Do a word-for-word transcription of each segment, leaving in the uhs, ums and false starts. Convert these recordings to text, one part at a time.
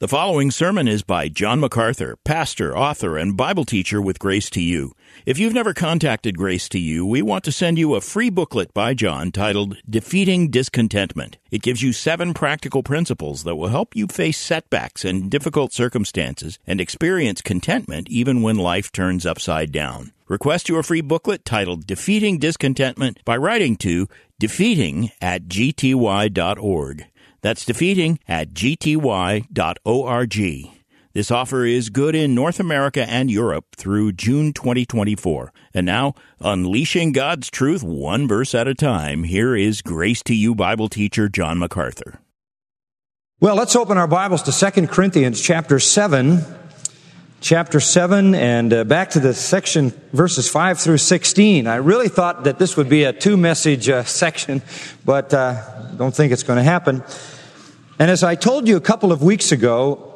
The following sermon is by John MacArthur, pastor, author, and Bible teacher with Grace to You. If you've never contacted Grace to You, we want to send you a free booklet by John titled Defeating Discontentment. It gives you seven practical principles that will help you face setbacks and difficult circumstances and experience contentment even when life turns upside down. Request your free booklet titled Defeating Discontentment by writing to defeating at g t y dot org. That's defeating at g t y dot org. This offer is good in North America and Europe through June twenty twenty-four. And now, unleashing God's truth one verse at a time, here is Grace to You Bible teacher John MacArthur. Well, let's open our Bibles to Second Corinthians chapter seven. Chapter seven, and uh, back to the section, verses five through sixteen. I really thought that this would be a two-message uh, section, but uh, don't think it's going to happen. And as I told you a couple of weeks ago,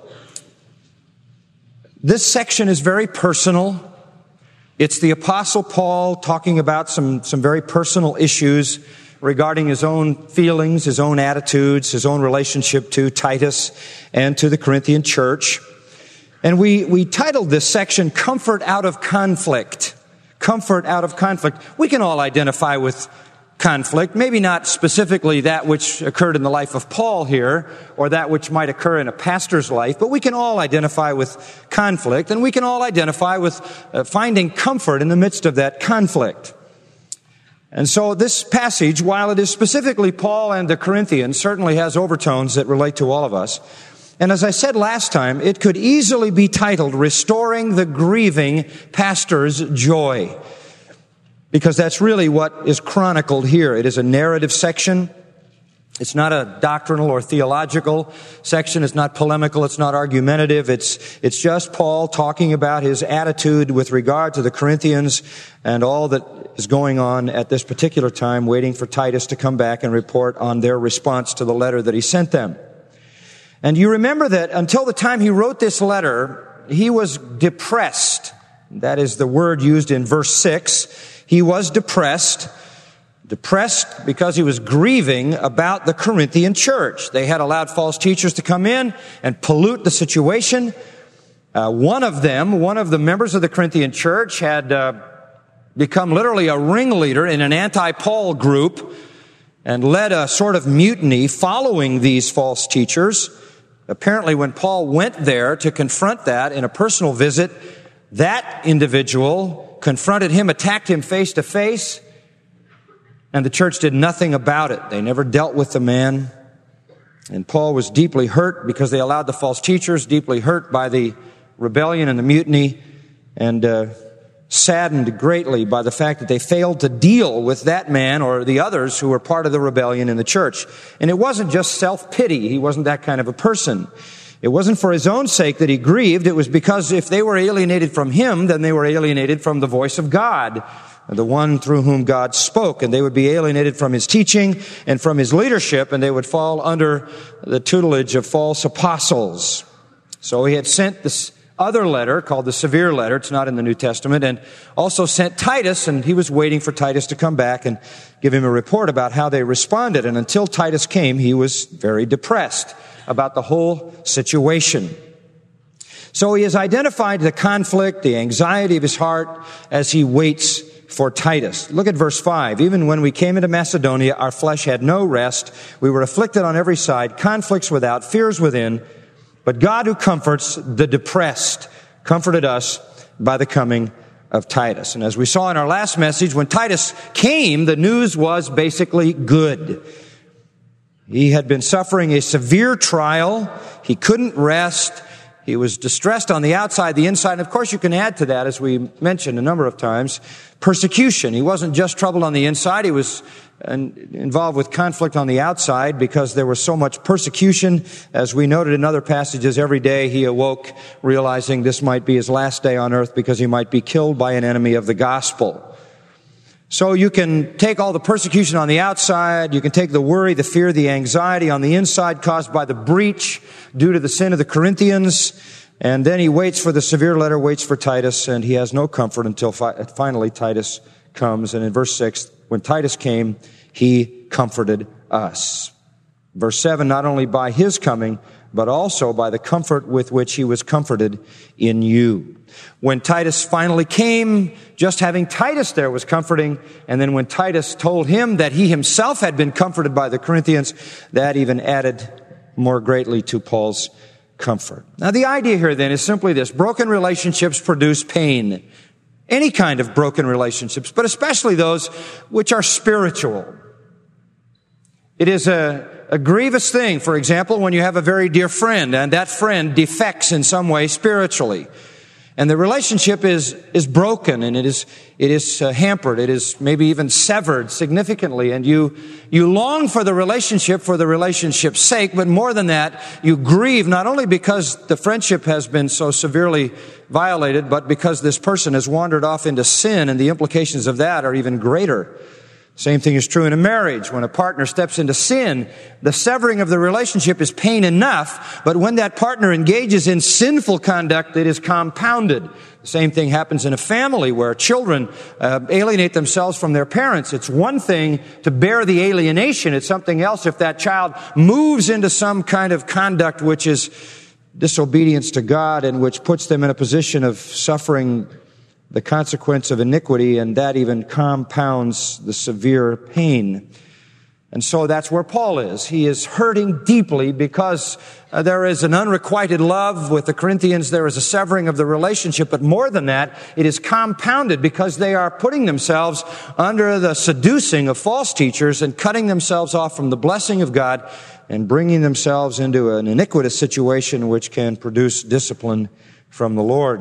this section is very personal. It's the Apostle Paul talking about some, some very personal issues regarding his own feelings, his own attitudes, his own relationship to Titus and to the Corinthian church. And we, we titled this section, Comfort Out of Conflict. Comfort Out of Conflict. We can all identify with conflict, maybe not specifically that which occurred in the life of Paul here, or that which might occur in a pastor's life, but we can all identify with conflict, and we can all identify with uh, finding comfort in the midst of that conflict. And so this passage, while it is specifically Paul and the Corinthians, certainly has overtones that relate to all of us. And as I said last time, it could easily be titled, Restoring the Grieving Pastor's Joy, because that's really what is chronicled here. It is a narrative section. It's not a doctrinal or theological section. It's not polemical. It's not argumentative. It's, it's just Paul talking about his attitude with regard to the Corinthians and all that is going on at this particular time, waiting for Titus to come back and report on their response to the letter that he sent them. And you remember that until the time he wrote this letter, he was depressed. That is the word used in verse six. He was depressed. Depressed because he was grieving about the Corinthian church. They had allowed false teachers to come in and pollute the situation. Uh, one of them, one of the members of the Corinthian church, had uh, become literally a ringleader in an anti-Paul group and led a sort of mutiny following these false teachers. Apparently, when Paul went there to confront that in a personal visit, that individual confronted him, attacked him face to face, and the church did nothing about it. They never dealt with the man. And Paul was deeply hurt because they allowed the false teachers, deeply hurt by the rebellion and the mutiny, and uh, saddened greatly by the fact that they failed to deal with that man or the others who were part of the rebellion in the church. And it wasn't just self-pity. He wasn't that kind of a person. It wasn't for his own sake that he grieved. It was because if they were alienated from him, then they were alienated from the voice of God, the one through whom God spoke. And they would be alienated from his teaching and from his leadership, and they would fall under the tutelage of false apostles. So he had sent this other letter called the Severe Letter. It's not in the New Testament. And also sent Titus, and he was waiting for Titus to come back and give him a report about how they responded. And until Titus came, he was very depressed about the whole situation. So he has identified the conflict, the anxiety of his heart as he waits for Titus. Look at verse five. Even when we came into Macedonia, our flesh had no rest. We were afflicted on every side, conflicts without, fears within. But God, who comforts the depressed, comforted us by the coming of Titus. And as we saw in our last message, when Titus came, the news was basically good. He had been suffering a severe trial. He couldn't rest. He was distressed on the outside, the inside. And of course, you can add to that, as we mentioned a number of times, persecution. He wasn't just troubled on the inside. He was involved with conflict on the outside because there was so much persecution. As we noted in other passages, every day he awoke realizing this might be his last day on earth because he might be killed by an enemy of the gospel. So you can take all the persecution on the outside, you can take the worry, the fear, the anxiety on the inside caused by the breach due to the sin of the Corinthians, and then he waits for the severe letter, waits for Titus, and he has no comfort until fi- finally Titus comes. And in verse six, when Titus came, he comforted us. Verse seven, not only by his coming, but also by the comfort with which he was comforted in you. When Titus finally came, just having Titus there was comforting, and then when Titus told him that he himself had been comforted by the Corinthians, that even added more greatly to Paul's comfort. Now the idea here then is simply this: broken relationships produce pain. Any kind of broken relationships, but especially those which are spiritual. It is a, a grievous thing, for example, when you have a very dear friend and that friend defects in some way spiritually. And the relationship is, is broken and it is, it is uh, hampered. It is maybe even severed significantly. And you, you long for the relationship for the relationship's sake, but more than that, you grieve not only because the friendship has been so severely violated, but because this person has wandered off into sin, and the implications of that are even greater. Same thing is true in a marriage. When a partner steps into sin, the severing of the relationship is pain enough, but when that partner engages in sinful conduct, it is compounded. The same thing happens in a family where children uh, alienate themselves from their parents. It's one thing to bear the alienation. It's something else if that child moves into some kind of conduct which is disobedience to God and which puts them in a position of suffering the consequence of iniquity, and that even compounds the severe pain. And so that's where Paul is. He is hurting deeply because uh, there is an unrequited love with the Corinthians. There is a severing of the relationship, but more than that, it is compounded because they are putting themselves under the seducing of false teachers and cutting themselves off from the blessing of God and bringing themselves into an iniquitous situation which can produce discipline from the Lord.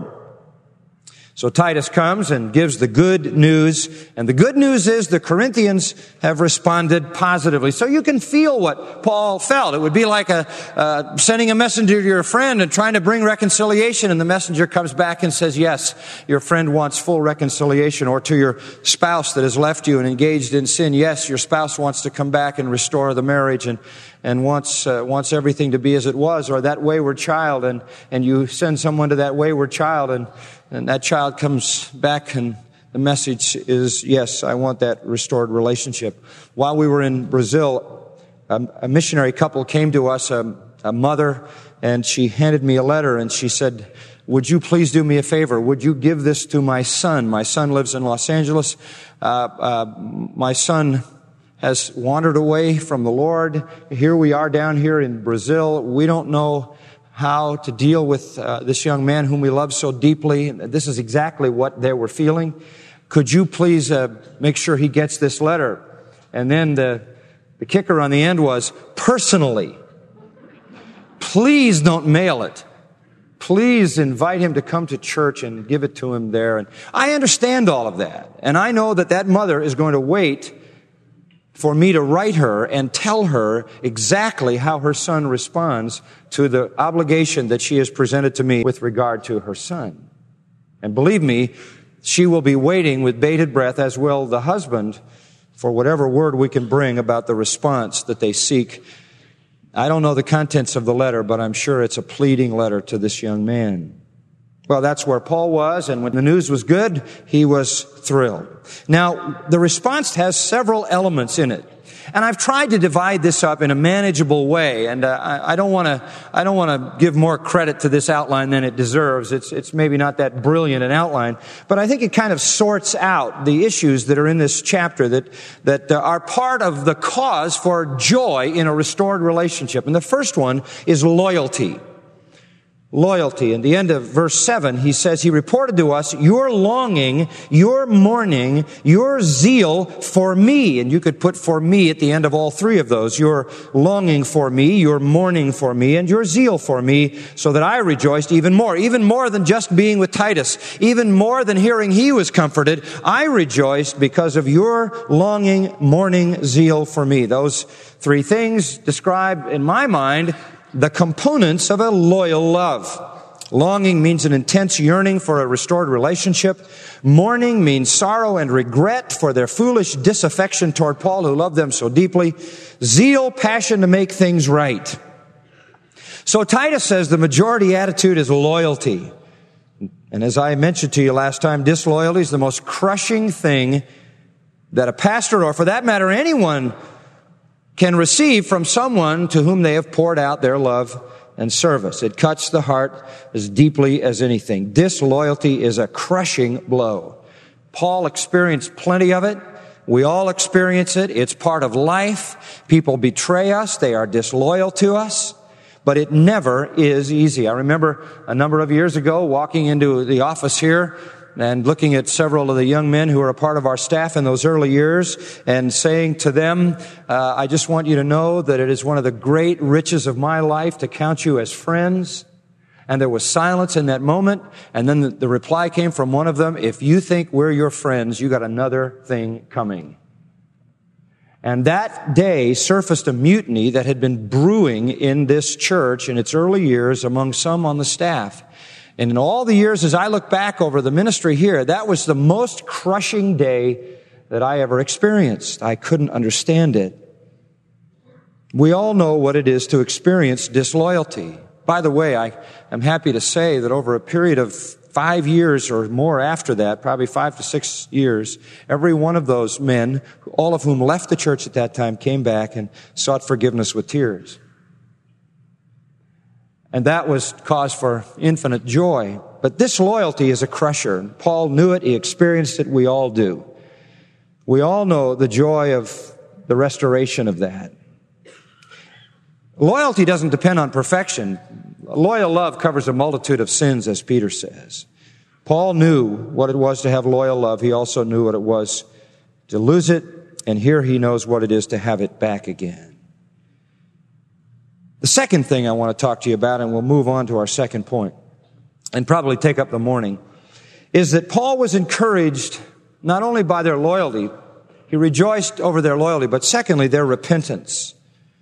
So Titus comes and gives the good news, and the good news is the Corinthians have responded positively. So you can feel what Paul felt. It would be like a uh, sending a messenger to your friend and trying to bring reconciliation, and the messenger comes back and says, yes, your friend wants full reconciliation. Or to your spouse that has left you and engaged in sin, yes, your spouse wants to come back and restore the marriage and and wants uh, wants everything to be as it was. Or that wayward child, and and you send someone to that wayward child, and and that child comes back and the message is, yes, I want that restored relationship. While we were in Brazil, a, a missionary couple came to us, a, a mother, and she handed me a letter and she said, would you please do me a favor? Would you give this to my son? My son lives in Los Angeles. Uh, uh, my son has wandered away from the Lord. Here we are down here in Brazil. We don't know how to deal with uh, this young man whom we love so deeply. This is exactly what they were feeling. Could you please uh, make sure he gets this letter? And then the, the kicker on the end was, personally. Please don't mail it. Please invite him to come to church and give it to him there. And I understand all of that. And I know that that mother is going to wait for me to write her and tell her exactly how her son responds to the obligation that she has presented to me with regard to her son. And believe me, she will be waiting with bated breath, as will the husband, for whatever word we can bring about the response that they seek. I don't know the contents of the letter, but I'm sure it's a pleading letter to this young man. Well, that's where Paul was, and when the news was good, he was thrilled. Now, the response has several elements in it, and I've tried to divide this up in a manageable way. And uh, I, I don't want to, I don't want to give more credit to this outline than it deserves. It's, it's maybe not that brilliant an outline, but I think it kind of sorts out the issues that are in this chapter that that uh, are part of the cause for joy in a restored relationship. And the first one is loyalty. Loyalty. In the end of verse seven, he says, he reported to us your longing, your mourning, your zeal for me. And you could put for me at the end of all three of those. Your longing for me, your mourning for me, and your zeal for me, so that I rejoiced even more. Even more than just being with Titus. Even more than hearing he was comforted. I rejoiced because of your longing, mourning, zeal for me. Those three things describe, in my mind, the components of a loyal love. Longing means an intense yearning for a restored relationship. Mourning means sorrow and regret for their foolish disaffection toward Paul, who loved them so deeply. Zeal, passion to make things right. So Titus says the majority attitude is loyalty. And as I mentioned to you last time, disloyalty is the most crushing thing that a pastor, or for that matter anyone, can receive from someone to whom they have poured out their love and service. It cuts the heart as deeply as anything. Disloyalty is a crushing blow. Paul experienced plenty of it. We all experience it. It's part of life. People betray us. They are disloyal to us. But it never is easy. I remember a number of years ago walking into the office here and looking at several of the young men who were a part of our staff in those early years and saying to them, uh, I just want you to know that it is one of the great riches of my life to count you as friends. And there was silence in that moment. And then the, the reply came from one of them, if you think we're your friends, you got another thing coming. And that day surfaced a mutiny that had been brewing in this church in its early years among some on the staff. And in all the years as I look back over the ministry here, that was the most crushing day that I ever experienced. I couldn't understand it. We all know what it is to experience disloyalty. By the way, I am happy to say that over a period of five years or more after that, probably five to six years, every one of those men, all of whom left the church at that time, came back and sought forgiveness with tears. And that was cause for infinite joy. But disloyalty is a crusher. Paul knew it. He experienced it. We all do. We all know the joy of the restoration of that. Loyalty doesn't depend on perfection. Loyal love covers a multitude of sins, as Peter says. Paul knew what it was to have loyal love. He also knew what it was to lose it. And here he knows what it is to have it back again. The second thing I want to talk to you about, and we'll move on to our second point, and probably take up the morning, is that Paul was encouraged not only by their loyalty, he rejoiced over their loyalty, but secondly, their repentance.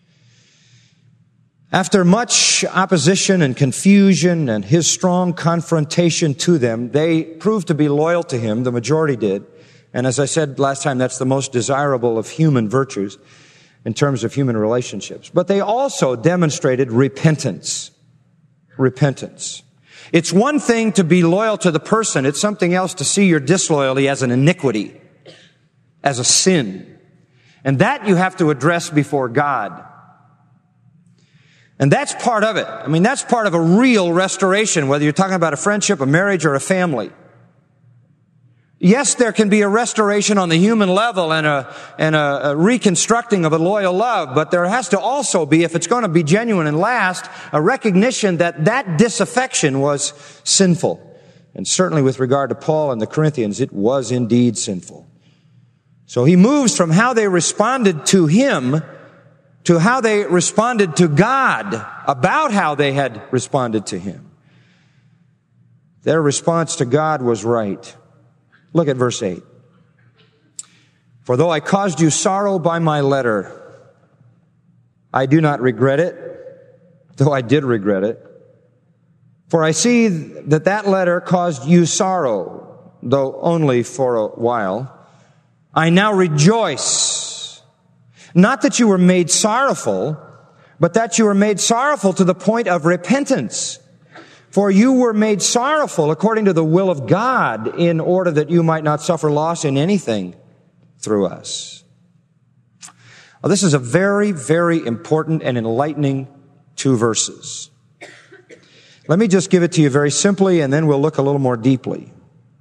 After much opposition and confusion and his strong confrontation to them, they proved to be loyal to him, the majority did. And as I said last time, that's the most desirable of human virtues in terms of human relationships. But they also demonstrated repentance. Repentance. It's one thing to be loyal to the person. It's something else to see your disloyalty as an iniquity, as a sin. And that you have to address before God. And that's part of it. I mean, that's part of a real restoration, whether you're talking about a friendship, a marriage, or a family. Yes, there can be a restoration on the human level and a, and a, a reconstructing of a loyal love, but there has to also be, if it's going to be genuine and last, a recognition that that disaffection was sinful. And certainly with regard to Paul and the Corinthians, it was indeed sinful. So he moves from how they responded to him to how they responded to God about how they had responded to him. Their response to God was right. Look at verse eight. For though I caused you sorrow by my letter, I do not regret it, though I did regret it. For I see that that letter caused you sorrow, though only for a while. I now rejoice, not that you were made sorrowful, but that you were made sorrowful to the point of repentance. For you were made sorrowful according to the will of God, in order that you might not suffer loss in anything through us. Well, this is a very, very important and enlightening two verses. Let me just give it to you very simply, and then we'll look a little more deeply.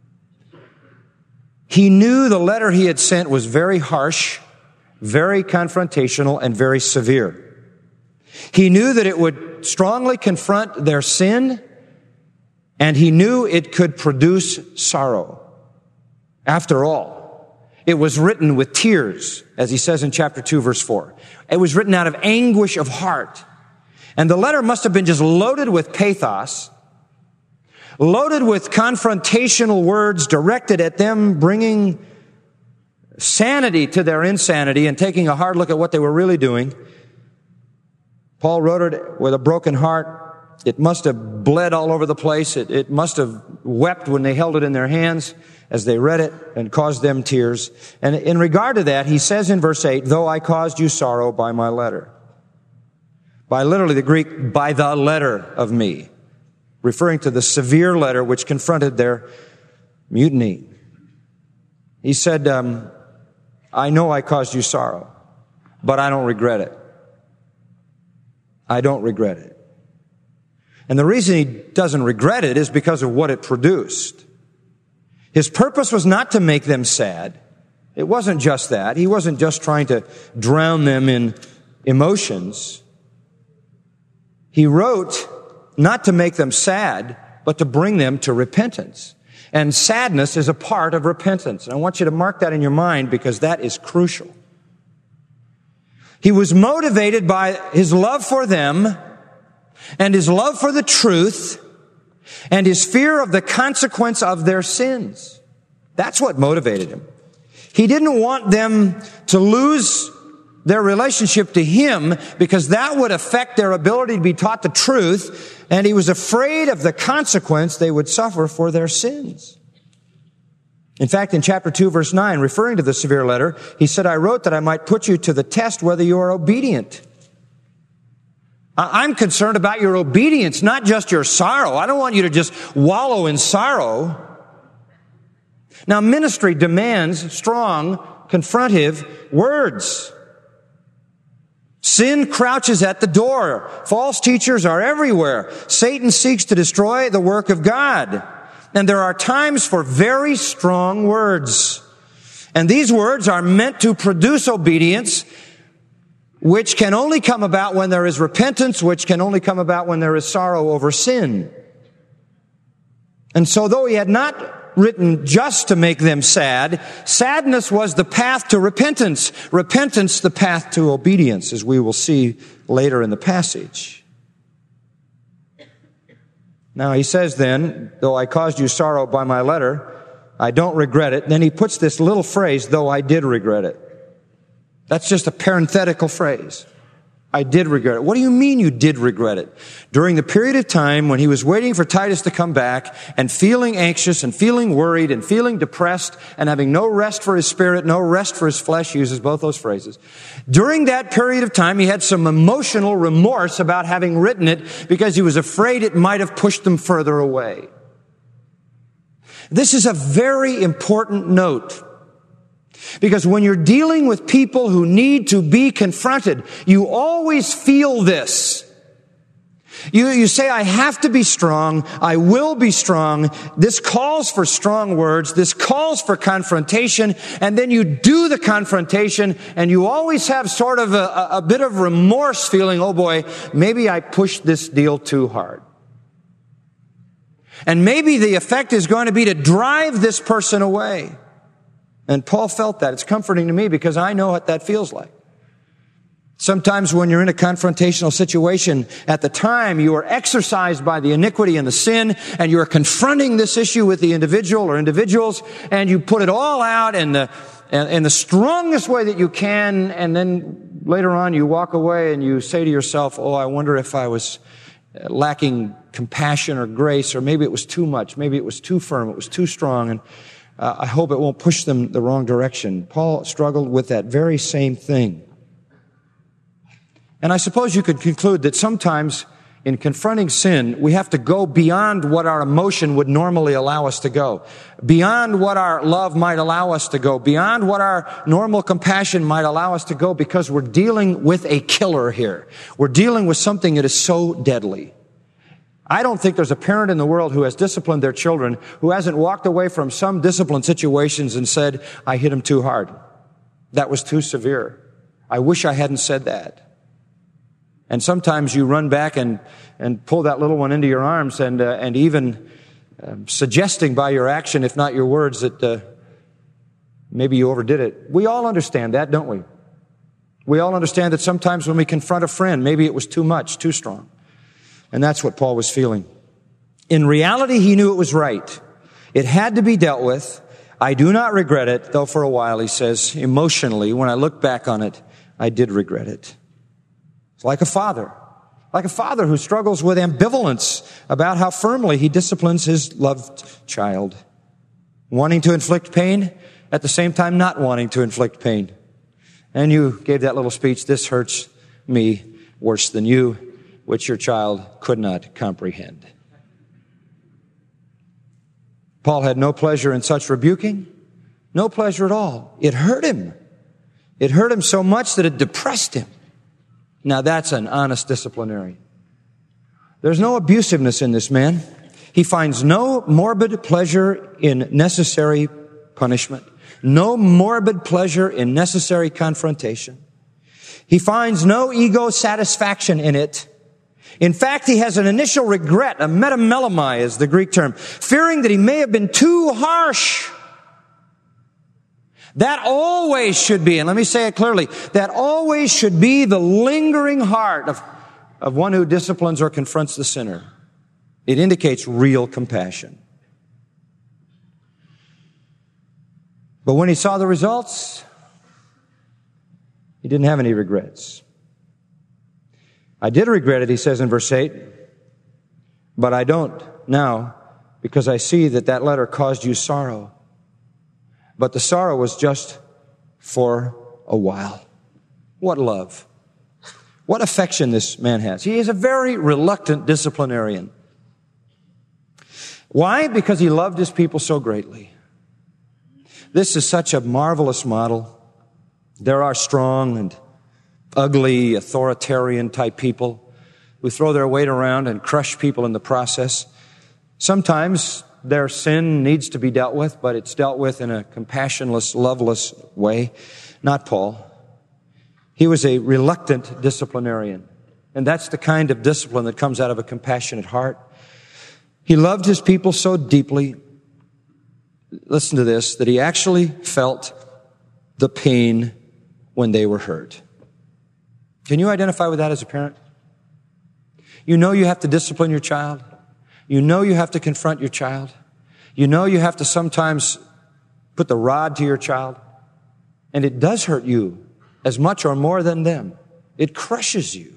He knew the letter he had sent was very harsh, very confrontational, and very severe. He knew that it would strongly confront their sin, and he knew it could produce sorrow. After all, it was written with tears, as he says in chapter two, verse four. It was written out of anguish of heart. And the letter must have been just loaded with pathos, loaded with confrontational words directed at them, bringing sanity to their insanity and taking a hard look at what they were really doing. Paul wrote it with a broken heart. It must have bled all over the place. It, it must have wept when they held it in their hands as they read it and caused them tears. And in regard to that, he says in verse eight, though I caused you sorrow by my letter. By literally the Greek, by the letter of me, referring to the severe letter which confronted their mutiny. He said, um, I know I caused you sorrow, but I don't regret it. I don't regret it. And the reason he doesn't regret it is because of what it produced. His purpose was not to make them sad. It wasn't just that. He wasn't just trying to drown them in emotions. He wrote not to make them sad, but to bring them to repentance. And sadness is a part of repentance. And I want you to mark that in your mind because that is crucial. He was motivated by his love for them and his love for the truth and his fear of the consequence of their sins. That's what motivated him. He didn't want them to lose their relationship to him because that would affect their ability to be taught the truth, and he was afraid of the consequence they would suffer for their sins. In fact, in chapter two, verse nine, referring to the severe letter, he said, I wrote that I might put you to the test whether you are obedient. I'm concerned about your obedience, not just your sorrow. I don't want you to just wallow in sorrow. Now, ministry demands strong, confrontive words. Sin crouches at the door. False teachers are everywhere. Satan seeks to destroy the work of God. And there are times for very strong words. And these words are meant to produce obedience, which can only come about when there is repentance, which can only come about when there is sorrow over sin. And so though he had not written just to make them sad, sadness was the path to repentance. Repentance, the path to obedience, as we will see later in the passage. Now he says then, though I caused you sorrow by my letter, I don't regret it. Then he puts this little phrase, though I did regret it. That's just a parenthetical phrase. I did regret it. What do you mean you did regret it? During the period of time when he was waiting for Titus to come back and feeling anxious and feeling worried and feeling depressed and having no rest for his spirit, no rest for his flesh, uses both those phrases. During that period of time, he had some emotional remorse about having written it because he was afraid it might have pushed them further away. This is a very important note. Because when you're dealing with people who need to be confronted, you always feel this. You, you say, I have to be strong. I will be strong. This calls for strong words. This calls for confrontation. And then you do the confrontation and you always have sort of a, a bit of remorse feeling, oh boy, maybe I pushed this deal too hard. And maybe the effect is going to be to drive this person away. And Paul felt that. It's comforting to me because I know what that feels like. Sometimes when you're in a confrontational situation, at the time you are exercised by the iniquity and the sin, and you are confronting this issue with the individual or individuals, and you put it all out in the, in the strongest way that you can, and then later on you walk away and you say to yourself, oh, I wonder if I was lacking compassion or grace, or maybe it was too much, maybe it was too firm, it was too strong, and Uh, I hope it won't push them the wrong direction. Paul struggled with that very same thing. And I suppose you could conclude that sometimes in confronting sin, we have to go beyond what our emotion would normally allow us to go, beyond what our love might allow us to go, beyond what our normal compassion might allow us to go, because we're dealing with a killer here. We're dealing with something that is so deadly. I don't think there's a parent in the world who has disciplined their children who hasn't walked away from some discipline situations and said, I hit him too hard. That was too severe. I wish I hadn't said that. And sometimes you run back and, and pull that little one into your arms and, uh, and even uh, suggesting by your action, if not your words, that uh, maybe you overdid it. We all understand that, don't we? We all understand that sometimes when we confront a friend, maybe it was too much, too strong. And that's what Paul was feeling. In reality, he knew it was right. It had to be dealt with. I do not regret it, though for a while, he says, emotionally, when I look back on it, I did regret it. It's like a father, like a father who struggles with ambivalence about how firmly he disciplines his loved child, wanting to inflict pain, at the same time not wanting to inflict pain. And you gave that little speech, this hurts me worse than you, which your child could not comprehend. Paul had no pleasure in such rebuking, no pleasure at all. It hurt him. It hurt him so much that it depressed him. Now that's an honest disciplinarian. There's no abusiveness in this man. He finds no morbid pleasure in necessary punishment, no morbid pleasure in necessary confrontation. He finds no ego satisfaction in it. In fact, he has an initial regret, a metamelemai is the Greek term, fearing that he may have been too harsh. That always should be, and let me say it clearly, that always should be the lingering heart of, of one who disciplines or confronts the sinner. It indicates real compassion. But when he saw the results, he didn't have any regrets. I did regret it, he says in verse eight, but I don't now because I see that that letter caused you sorrow. But the sorrow was just for a while. What love. What affection this man has. He is a very reluctant disciplinarian. Why? Because he loved his people so greatly. This is such a marvelous model. There are strong and ugly, authoritarian type people who throw their weight around and crush people in the process. Sometimes their sin needs to be dealt with, but it's dealt with in a compassionless, loveless way. Not Paul. He was a reluctant disciplinarian. And that's the kind of discipline that comes out of a compassionate heart. He loved his people so deeply, listen to this, that he actually felt the pain when they were hurt. Can you identify with that as a parent? You know you have to discipline your child. You know you have to confront your child. You know you have to sometimes put the rod to your child. And it does hurt you as much or more than them. It crushes you.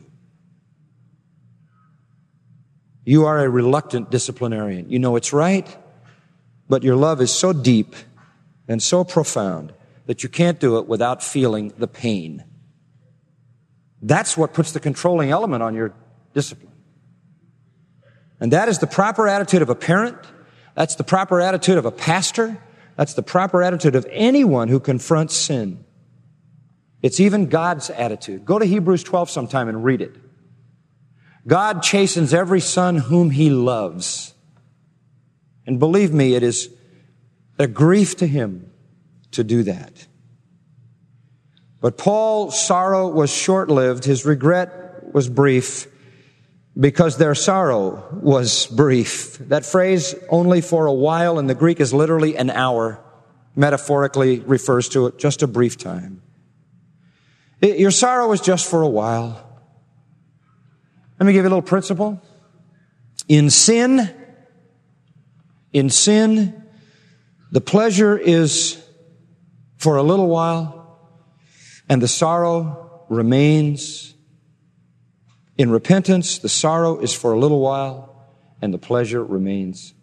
You are a reluctant disciplinarian. You know it's right, but your love is so deep and so profound that you can't do it without feeling the pain. That's what puts the controlling element on your discipline. And that is the proper attitude of a parent. That's the proper attitude of a pastor. That's the proper attitude of anyone who confronts sin. It's even God's attitude. Go to Hebrews twelve sometime and read it. God chastens every son whom he loves. And believe me, it is a grief to him to do that. But Paul's sorrow was short-lived. His regret was brief because their sorrow was brief. That phrase, only for a while, in the Greek is literally an hour. Metaphorically refers to it, just a brief time. It, your sorrow was just for a while. Let me give you a little principle. In sin, in sin, the pleasure is for a little while, and the sorrow remains. In repentance, the sorrow is for a little while, and the pleasure remains.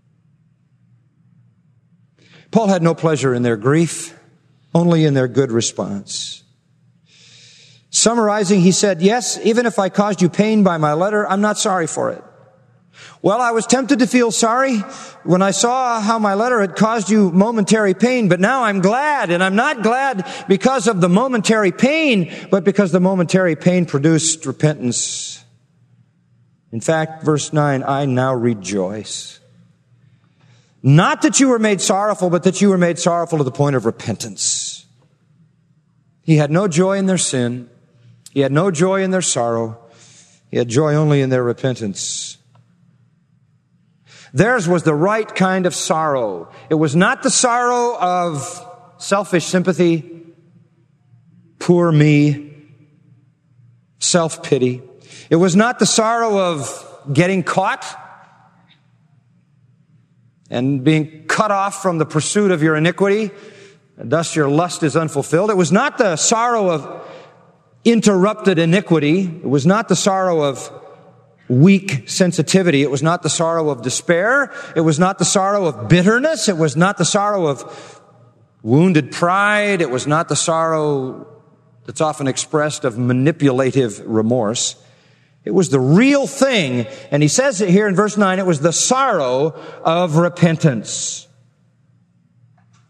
Paul had no pleasure in their grief, only in their good response. Summarizing, he said, yes, even if I caused you pain by my letter, I'm not sorry for it. Well, I was tempted to feel sorry when I saw how my letter had caused you momentary pain, but now I'm glad, and I'm not glad because of the momentary pain, but because the momentary pain produced repentance. In fact, verse nine, I now rejoice. Not that you were made sorrowful, but that you were made sorrowful to the point of repentance. He had no joy in their sin. He had no joy in their sorrow. He had joy only in their repentance. Theirs was the right kind of sorrow. It was not the sorrow of selfish sympathy, poor me, self-pity. It was not the sorrow of getting caught and being cut off from the pursuit of your iniquity, and thus your lust is unfulfilled. It was not the sorrow of interrupted iniquity. It was not the sorrow of weak sensitivity. It was not the sorrow of despair. It was not the sorrow of bitterness. It was not the sorrow of wounded pride. It was not the sorrow that's often expressed of manipulative remorse. It was the real thing. And he says it here in verse nine, it was the sorrow of repentance.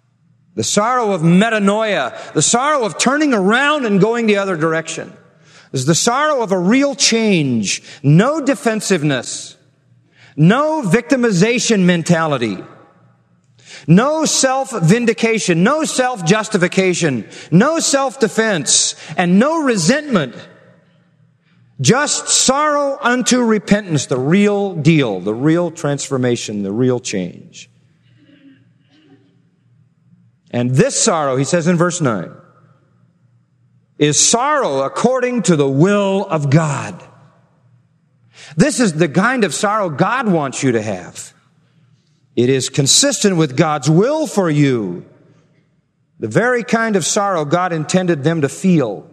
The sorrow of metanoia. The sorrow of turning around and going the other direction. is the sorrow of a real change. No defensiveness. No victimization mentality. No self-vindication. No self-justification. No self-defense. And no resentment. Just sorrow unto repentance. The real deal. The real transformation. The real change. And this sorrow, he says in verse nine, is sorrow according to the will of God. This is the kind of sorrow God wants you to have. It is consistent with God's will for you. The very kind of sorrow God intended them to feel.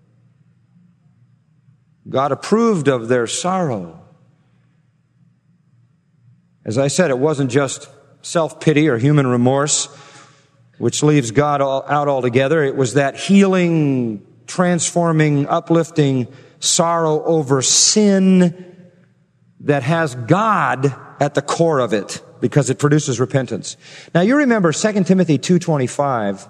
God approved of their sorrow. As I said, it wasn't just self-pity or human remorse, which leaves God all, out altogether. It was that healing, transforming, uplifting sorrow over sin that has God at the core of it, because it produces repentance. Now you remember Second Timothy two twenty-five.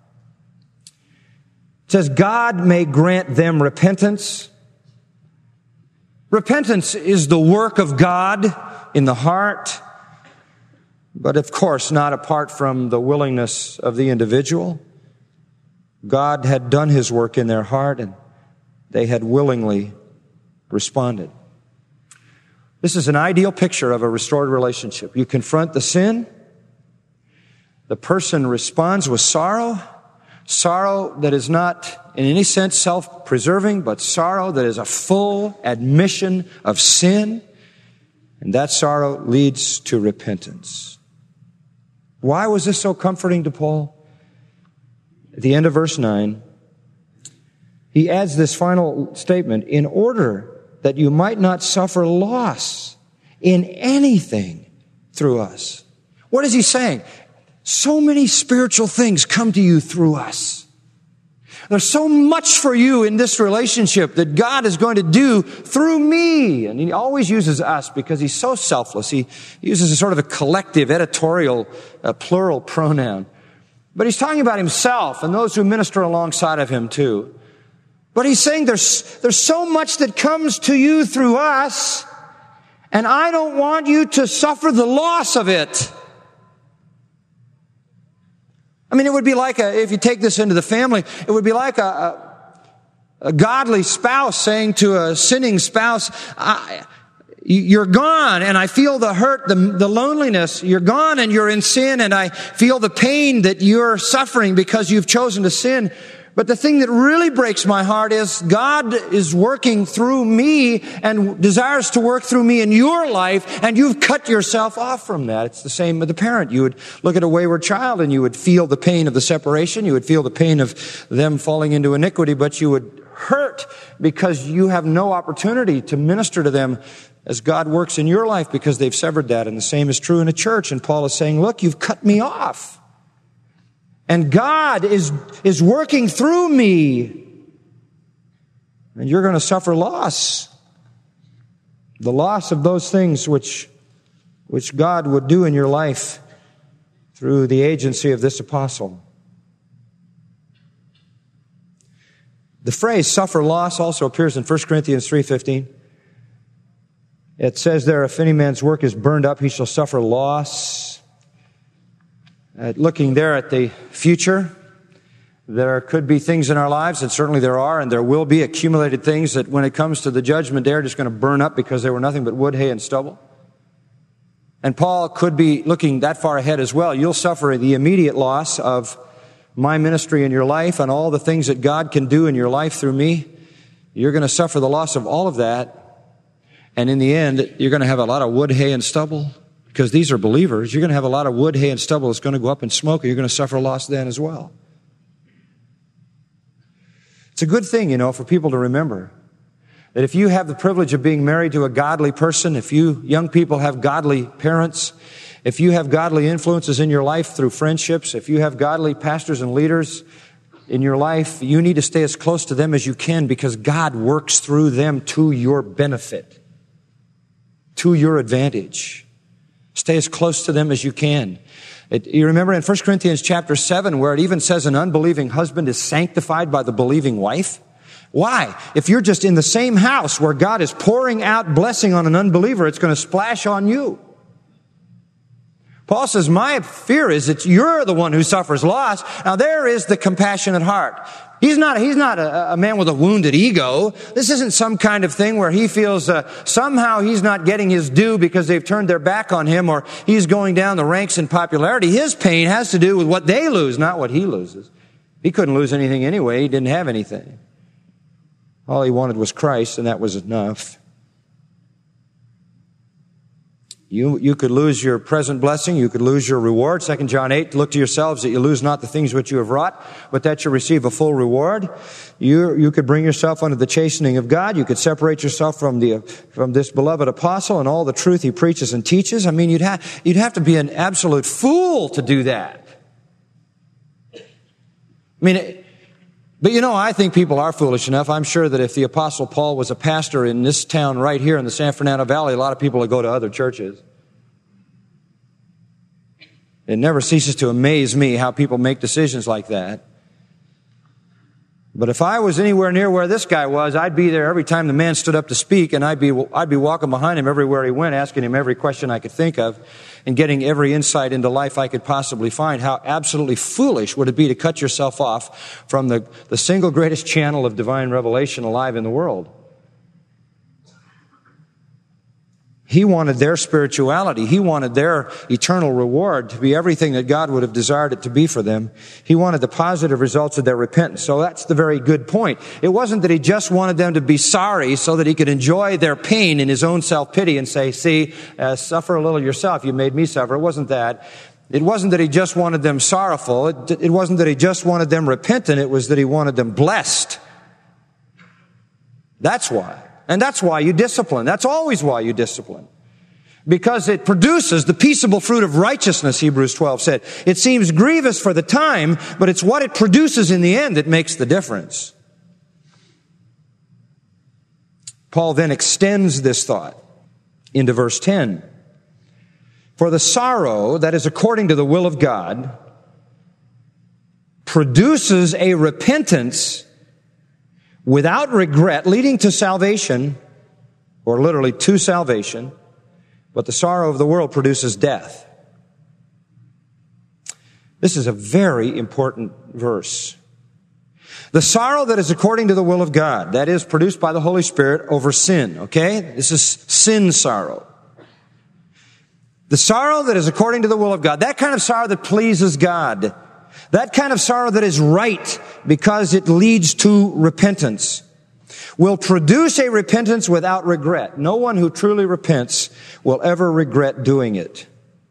It says, God may grant them repentance. Repentance is the work of God in the heart, but of course not apart from the willingness of the individual. God had done His work in their heart, and they had willingly responded. This is an ideal picture of a restored relationship. You confront the sin. The person responds with sorrow. Sorrow that is not in any sense self-preserving, but sorrow that is a full admission of sin. And that sorrow leads to repentance. Why was this so comforting to Paul? At the end of verse nine, he adds this final statement, in order that you might not suffer loss in anything through us. What is he saying? So many spiritual things come to you through us. There's so much for you in this relationship that God is going to do through me. And he always uses us because he's so selfless. He uses a sort of a collective, editorial, uh, plural pronoun. But he's talking about himself and those who minister alongside of him too. But he's saying there's, there's so much that comes to you through us, and I don't want you to suffer the loss of it. I mean, it would be like a, if you take this into the family, it would be like a, a, a godly spouse saying to a sinning spouse, I, you're gone and I feel the hurt, the, the loneliness. You're gone and you're in sin, and I feel the pain that you're suffering because you've chosen to sin. But the thing that really breaks my heart is God is working through me and desires to work through me in your life, and you've cut yourself off from that. It's the same with the parent. You would look at a wayward child and you would feel the pain of the separation. You would feel the pain of them falling into iniquity, but you would hurt because you have no opportunity to minister to them as God works in your life because they've severed that. And the same is true in a church. And Paul is saying, look, you've cut me off. And God is, is working through me. And you're going to suffer loss. The loss of those things which, which God would do in your life through the agency of this apostle. The phrase suffer loss also appears in First Corinthians three fifteen. It says there, if any man's work is burned up, he shall suffer loss. Uh, looking there at the future, there could be things in our lives, and certainly there are, and there will be accumulated things that when it comes to the judgment day are just going to burn up because they were nothing but wood, hay, and stubble. And Paul could be looking that far ahead as well. You'll suffer the immediate loss of my ministry in your life and all the things that God can do in your life through me. You're going to suffer the loss of all of that. And in the end, you're going to have a lot of wood, hay, and stubble. Because these are believers, you're going to have a lot of wood, hay, and stubble that's going to go up in smoke, and you're going to suffer loss then as well. It's a good thing, you know, for people to remember that if you have the privilege of being married to a godly person, if you young people have godly parents, if you have godly influences in your life through friendships, if you have godly pastors and leaders in your life, you need to stay as close to them as you can because God works through them to your benefit, to your advantage. Stay as close to them as you can. It, you remember in First Corinthians chapter seven where it even says an unbelieving husband is sanctified by the believing wife? Why? If you're just in the same house where God is pouring out blessing on an unbeliever, it's going to splash on you. Paul says, my fear is that you're the one who suffers loss. Now there is the compassionate heart. He's not, he's not a, a man with a wounded ego. This isn't some kind of thing where he feels uh, somehow he's not getting his due because they've turned their back on him or he's going down the ranks in popularity. His pain has to do with what they lose, not what he loses. He couldn't lose anything anyway. He didn't have anything. All he wanted was Christ, and that was enough. You, you could lose your present blessing. You could lose your reward. Second John eight, look to yourselves that you lose not the things which you have wrought, but that you receive a full reward. You, you could bring yourself under the chastening of God. You could separate yourself from the, from this beloved apostle and all the truth he preaches and teaches. I mean, you'd have, you'd have to be an absolute fool to do that. I mean, it, but you know, I think people are foolish enough. I'm sure that if the Apostle Paul was a pastor in this town right here in the San Fernando Valley, a lot of people would go to other churches. It never ceases to amaze me how people make decisions like that. But if I was anywhere near where this guy was, I'd be there every time the man stood up to speak, and I'd be, I'd be walking behind him everywhere he went, asking him every question I could think of, and getting every insight into life I could possibly find. How absolutely foolish would it be to cut yourself off from the, the single greatest channel of divine revelation alive in the world? He wanted their spirituality. He wanted their eternal reward to be everything that God would have desired it to be for them. He wanted the positive results of their repentance. So that's the very good point. It wasn't that he just wanted them to be sorry so that he could enjoy their pain in his own self-pity and say, see, uh, suffer a little yourself. You made me suffer. It wasn't that. It wasn't that he just wanted them sorrowful. It, it wasn't that he just wanted them repentant. It was that he wanted them blessed. That's why. And that's why you discipline. That's always why you discipline. Because it produces the peaceable fruit of righteousness, Hebrews twelve said. It seems grievous for the time, but it's what it produces in the end that makes the difference. Paul then extends this thought into verse ten. For the sorrow that is according to the will of God produces a repentance without regret, leading to salvation, or literally to salvation, but the sorrow of the world produces death. This is a very important verse. The sorrow that is according to the will of God, that is produced by the Holy Spirit over sin, okay? This is sin sorrow. The sorrow that is according to the will of God, that kind of sorrow that pleases God, that kind of sorrow that is right because it leads to repentance, will produce a repentance without regret. No one who truly repents will ever regret doing it.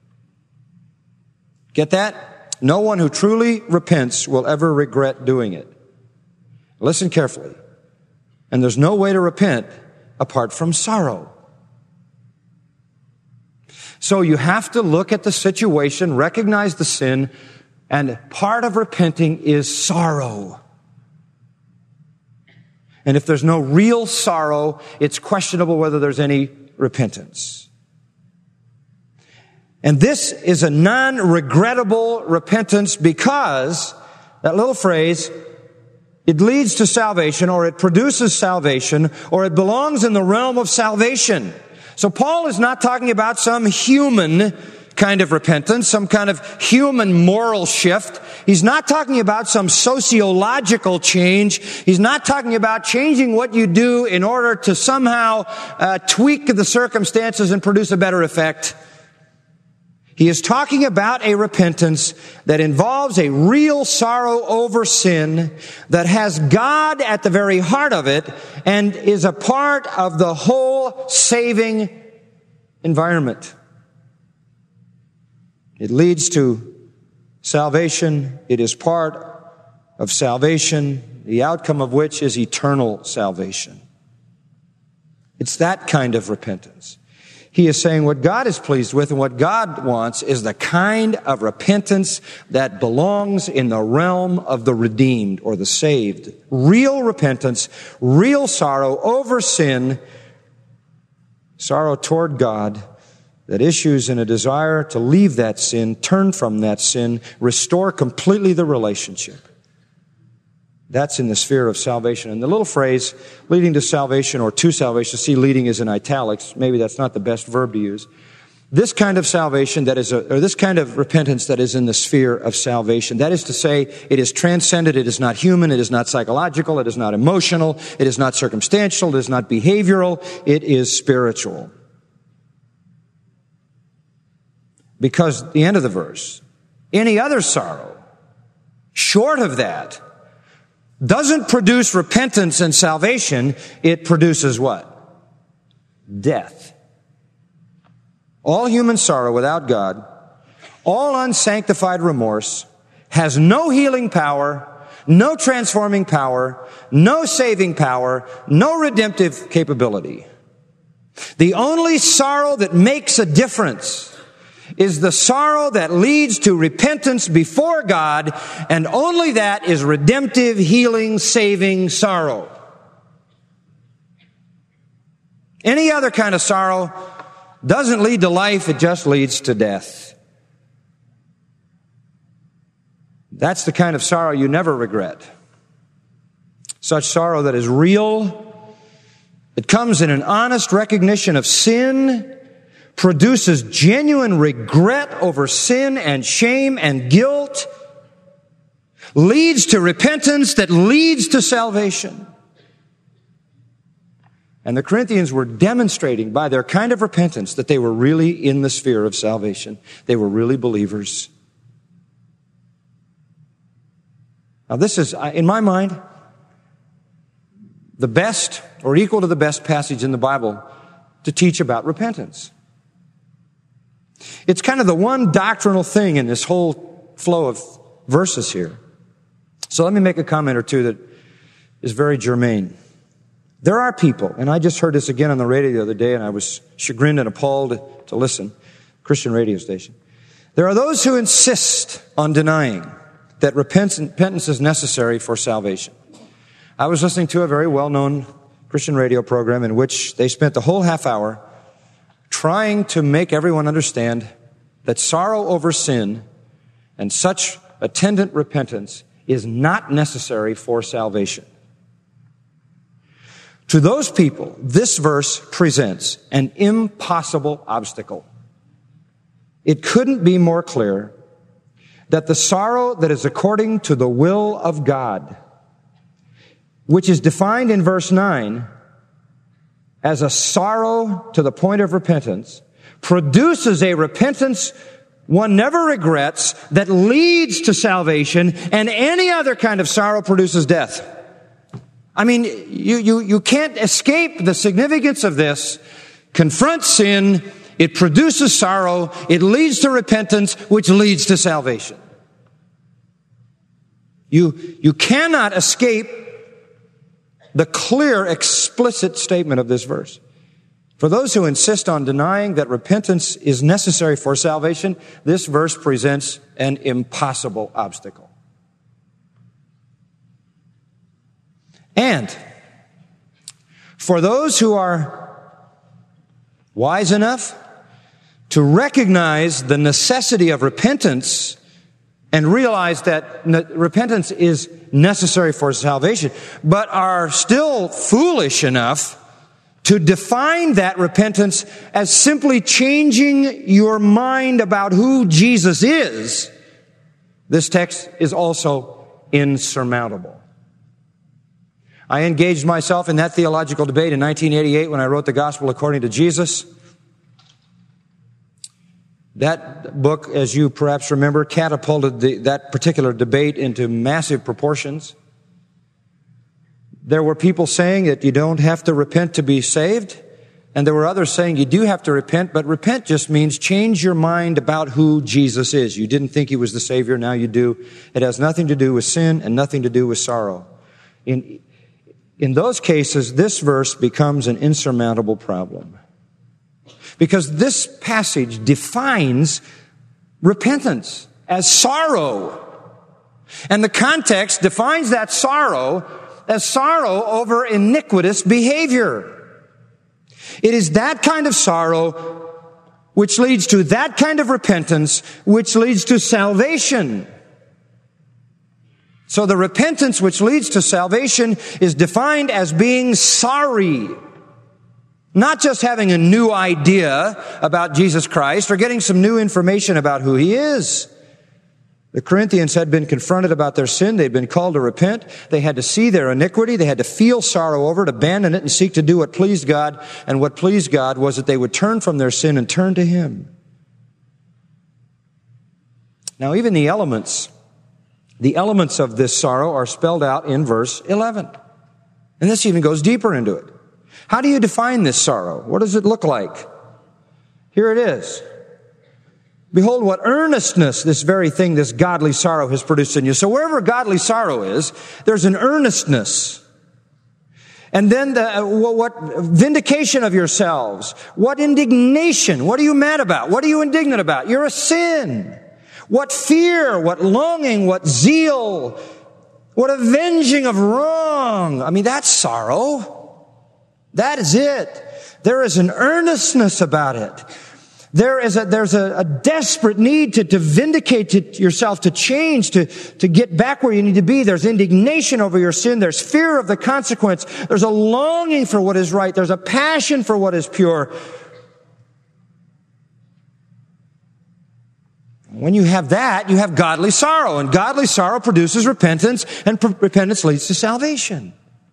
Get that? No one who truly repents will ever regret doing it. Listen carefully. And there's no way to repent apart from sorrow. So you have to look at the situation, recognize the sin, and part of repenting is sorrow. And if there's no real sorrow, it's questionable whether there's any repentance. And this is a non-regrettable repentance because, that little phrase, it leads to salvation, or it produces salvation, or it belongs in the realm of salvation. So Paul is not talking about some human kind of repentance, some kind of human moral shift. He's not talking about some sociological change. He's not talking about changing what you do in order to somehow uh, tweak the circumstances and produce a better effect. He is talking about a repentance that involves a real sorrow over sin, that has God at the very heart of it, and is a part of the whole saving environment. It leads to salvation. It is part of salvation, the outcome of which is eternal salvation. It's that kind of repentance. He is saying what God is pleased with and what God wants is the kind of repentance that belongs in the realm of the redeemed or the saved. Real repentance, real sorrow over sin, sorrow toward God, that issues in a desire to leave that sin, turn from that sin, restore completely the relationship. That's in the sphere of salvation. And the little phrase, leading to salvation or to salvation, see leading is in italics. Maybe that's not the best verb to use. This kind of salvation that is, a, or this kind of repentance that is in the sphere of salvation. That is to say, it is transcendent, it is not human, it is not psychological, it is not emotional, it is not circumstantial, it is not behavioral, it is spiritual. Because the end of the verse, any other sorrow, short of that, doesn't produce repentance and salvation, it produces what? Death. All human sorrow without God, all unsanctified remorse, has no healing power, no transforming power, no saving power, no redemptive capability. The only sorrow that makes a difference is the sorrow that leads to repentance before God, and only that is redemptive, healing, saving sorrow. Any other kind of sorrow doesn't lead to life, it just leads to death. That's the kind of sorrow you never regret. Such sorrow that is real, it comes in an honest recognition of sin, produces genuine regret over sin and shame and guilt, leads to repentance that leads to salvation. And the Corinthians were demonstrating by their kind of repentance that they were really in the sphere of salvation. They were really believers. Now this is, in my mind, the best or equal to the best passage in the Bible to teach about repentance. It's kind of the one doctrinal thing in this whole flow of verses here. So let me make a comment or two that is very germane. There are people, and I just heard this again on the radio the other day, and I was chagrined and appalled to, to listen, Christian radio station. There are those who insist on denying that repentance is necessary for salvation. I was listening to a very well-known Christian radio program in which they spent the whole half hour trying to make everyone understand that sorrow over sin and such attendant repentance is not necessary for salvation. To those people, this verse presents an impossible obstacle. It couldn't be more clear that the sorrow that is according to the will of God, which is defined in verse nine as a sorrow to the point of repentance, produces a repentance one never regrets that leads to salvation, and any other kind of sorrow produces death. I mean, you, you, you can't escape the significance of this. Confront sin, it produces sorrow, it leads to repentance, which leads to salvation. You, you cannot escape the clear, explicit statement of this verse. For those who insist on denying that repentance is necessary for salvation, this verse presents an impossible obstacle. And for those who are wise enough to recognize the necessity of repentance and realize that ne- repentance is necessary for salvation, but are still foolish enough to define that repentance as simply changing your mind about who Jesus is, this text is also insurmountable. I engaged myself in that theological debate in nineteen eighty-eight when I wrote The Gospel According to Jesus. That book, as you perhaps remember, catapulted the, that particular debate into massive proportions. There were people saying that you don't have to repent to be saved, and there were others saying you do have to repent, but repent just means change your mind about who Jesus is. You didn't think he was the Savior, now you do. It has nothing to do with sin and nothing to do with sorrow. In In those cases, this verse becomes an insurmountable problem. Because this passage defines repentance as sorrow. And the context defines that sorrow as sorrow over iniquitous behavior. It is that kind of sorrow which leads to that kind of repentance which leads to salvation. So the repentance which leads to salvation is defined as being sorry. Not just having a new idea about Jesus Christ or getting some new information about who He is. The Corinthians had been confronted about their sin. They'd been called to repent. They had to see their iniquity. They had to feel sorrow over it, abandon it, and seek to do what pleased God. And what pleased God was that they would turn from their sin and turn to Him. Now, even the elements, the elements of this sorrow are spelled out in verse eleven. And this even goes deeper into it. How do you define this sorrow? What does it look like? Here it is. Behold what earnestness this very thing, this godly sorrow has produced in you. So wherever godly sorrow is, there's an earnestness. And then the, uh, what vindication of yourselves. What indignation. What are you mad about? What are you indignant about? You're a sin. What fear, what longing, what zeal, what avenging of wrong. I mean, that's sorrow. That is it. There is an earnestness about it. There is a, there's a, a desperate need to, to vindicate to yourself, to change, to, to get back where you need to be. There's indignation over your sin. There's fear of the consequence. There's a longing for what is right. There's a passion for what is pure. When you have that, you have godly sorrow. And godly sorrow produces repentance, and p- repentance leads to salvation.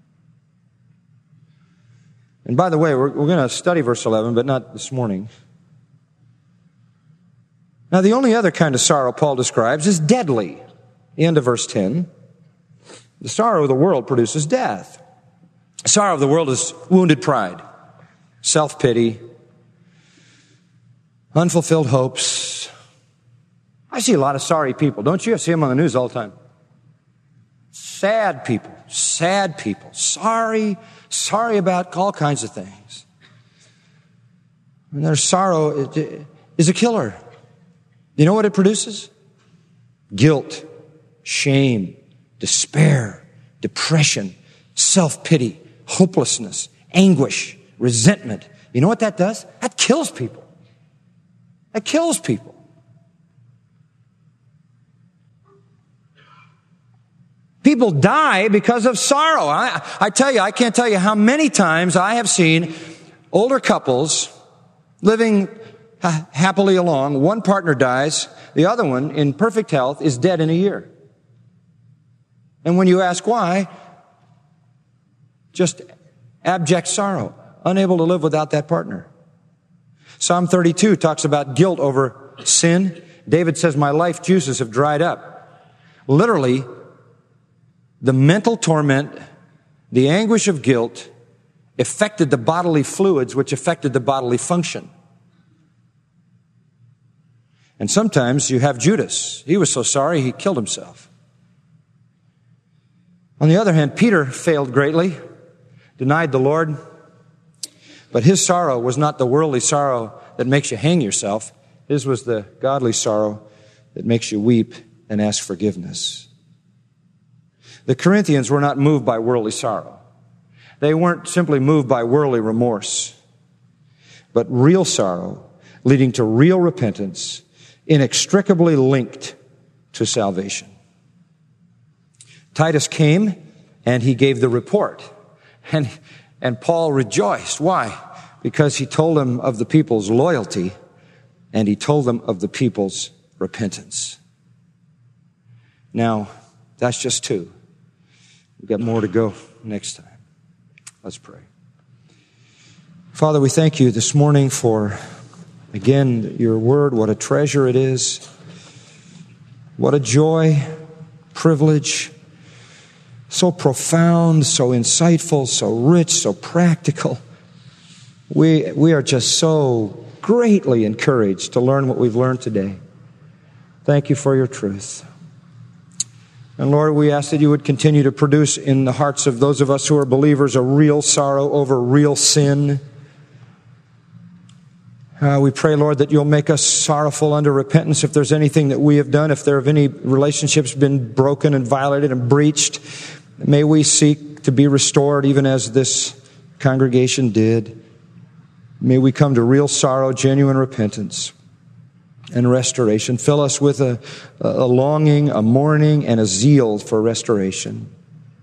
And by the way, we're, we're going to study verse eleven, but not this morning. Now, the only other kind of sorrow Paul describes is deadly. The end of verse ten. The sorrow of the world produces death. The sorrow of the world is wounded pride, self-pity, unfulfilled hopes. I see a lot of sorry people, don't you? I see them on the news all the time. Sad people, sad people, sorry, sorry about all kinds of things. And their sorrow is a killer. You know what it produces? Guilt, shame, despair, depression, self-pity, hopelessness, anguish, resentment. You know what that does? That kills people. That kills people. People die because of sorrow. I, I tell you, I can't tell you how many times I have seen older couples living happily along. One partner dies. The other one, in perfect health, is dead in a year. And when you ask why, just abject sorrow, unable to live without that partner. Psalm thirty-two talks about guilt over sin. David says, my life juices have dried up. Literally, the mental torment, the anguish of guilt affected the bodily fluids, which affected the bodily function. And sometimes you have Judas. He was so sorry he killed himself. On the other hand, Peter failed greatly, denied the Lord, but his sorrow was not the worldly sorrow that makes you hang yourself. His was the godly sorrow that makes you weep and ask forgiveness. The Corinthians were not moved by worldly sorrow. They weren't simply moved by worldly remorse, but real sorrow leading to real repentance, inextricably linked to salvation. Titus came and he gave the report. And, and Paul rejoiced. Why? Because he told them of the people's loyalty and he told them of the people's repentance. Now, that's just two. We've got more to go next time. Let's pray. Father, we thank you this morning for, again, your word. What a treasure it is. What a joy, privilege. So profound, so insightful, so rich, so practical. We, we are just so greatly encouraged to learn what we've learned today. Thank you for your truth. And Lord, we ask that you would continue to produce in the hearts of those of us who are believers a real sorrow over real sin. Uh, we pray, Lord, that you'll make us sorrowful unto repentance if there's anything that we have done, if there have any relationships been broken and violated and breached. May we seek to be restored even as this congregation did. May we come to real sorrow, genuine repentance. and restoration. Fill us with a, a longing, a mourning, and a zeal for restoration.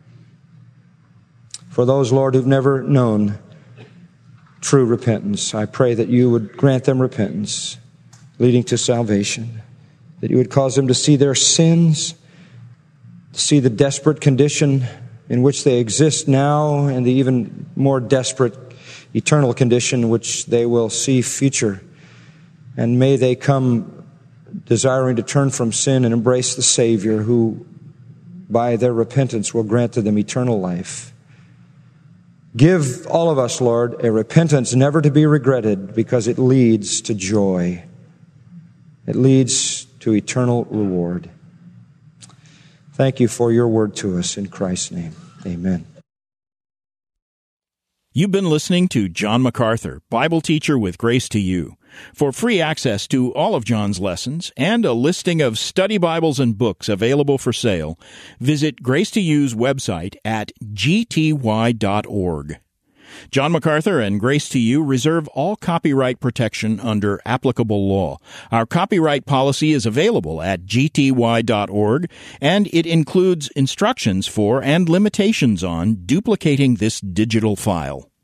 For those, Lord, who've never known true repentance, I pray that you would grant them repentance, leading to salvation, that you would cause them to see their sins, to see the desperate condition in which they exist now, and the even more desperate eternal condition in which they will see future. And may they come desiring to turn from sin and embrace the Savior who, by their repentance, will grant to them eternal life. Give all of us, Lord, a repentance never to be regretted, because it leads to joy. It leads to eternal reward. Thank you for your word to us in Christ's name. Amen. You've been listening to John MacArthur, Bible teacher with Grace to You. For free access to all of John's lessons and a listing of study Bibles and books available for sale, visit Grace to You's website at g t y dot org. John MacArthur and Grace to You reserve all copyright protection under applicable law. Our copyright policy is available at g t y dot org, and it includes instructions for and limitations on duplicating this digital file.